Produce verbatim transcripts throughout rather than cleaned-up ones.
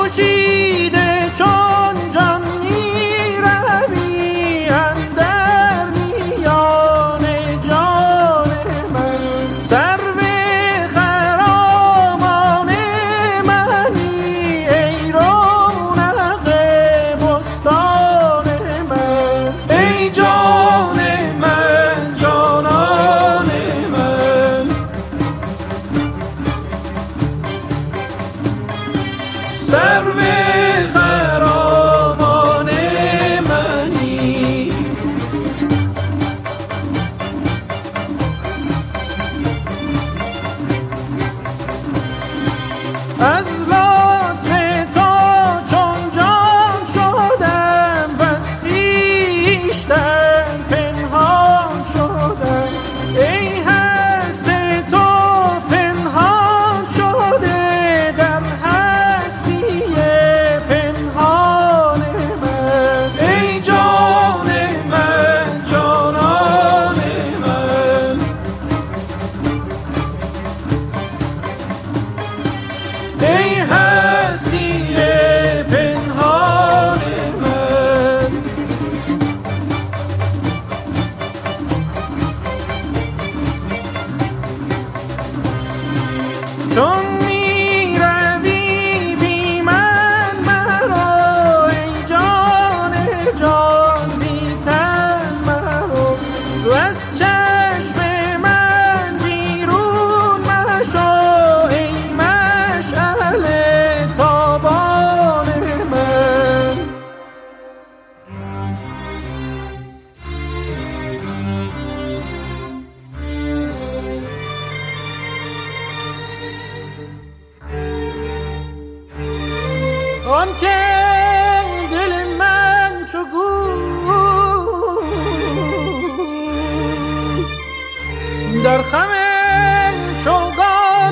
پوشیده چون جان می روی اندر میان جان من، سرو خرامان منی ای رونق بستان من، ای جان من جانان من، سرو خرامان منی. از لطف تو چون جان شدم وز خویشتن پنهان شدم، ای هست تو پنهان شده در هستی پنهان من، ای جان من جانان من، ای هستی پنهان من. چون می روی بی من مرو ای جان جان بی تن مرو، تو از چشم من بیرون مشو ای مشعله تابان من. آن که دل من چو گوی در خم چوگان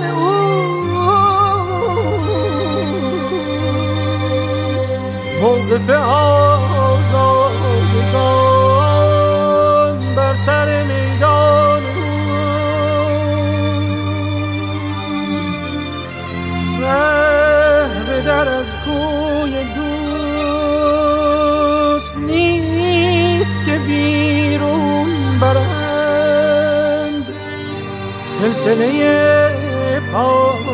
اوست، موقف آزادگان بر سر میدان اوست، ره به در از کوی دوست نیست که بیرون برند سلسله پا